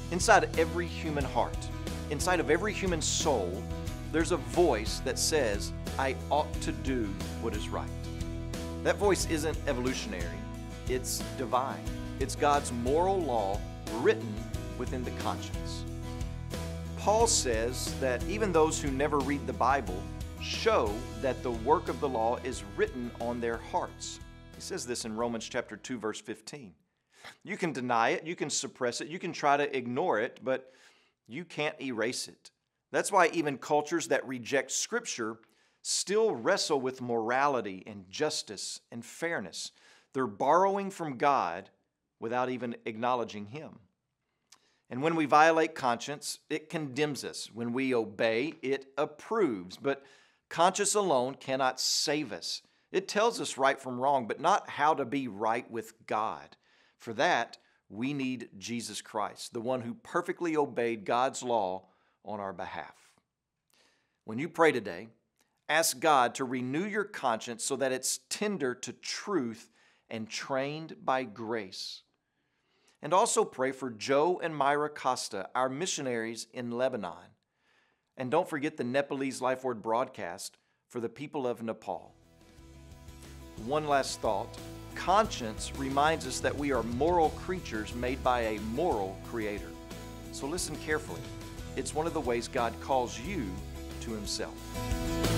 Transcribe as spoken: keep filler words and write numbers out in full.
Inside every human heart, inside of every human soul, there's a voice that says, I ought to do what is right. That voice isn't evolutionary, it's divine. It's God's moral law written within the conscience. Paul says that even those who never read the Bible show that the work of the law is written on their hearts. He says this in Romans chapter two, verse fifteen. You can deny it, you can suppress it, you can try to ignore it, but you can't erase it. That's why even cultures that reject Scripture still wrestle with morality and justice and fairness. They're borrowing from God without even acknowledging Him. And when we violate conscience, it condemns us. When we obey, it approves. But conscience alone cannot save us. It tells us right from wrong, but not how to be right with God. For that, we need Jesus Christ, the one who perfectly obeyed God's law on our behalf. When you pray today, ask God to renew your conscience so that it's tender to truth and trained by grace. And also pray for Joe and Myra Costa, our missionaries in Lebanon. And don't forget the Nepalese Life Word broadcast for the people of Nepal. One last thought. Conscience reminds us that we are moral creatures made by a moral Creator. So listen carefully. It's one of the ways God calls you to Himself.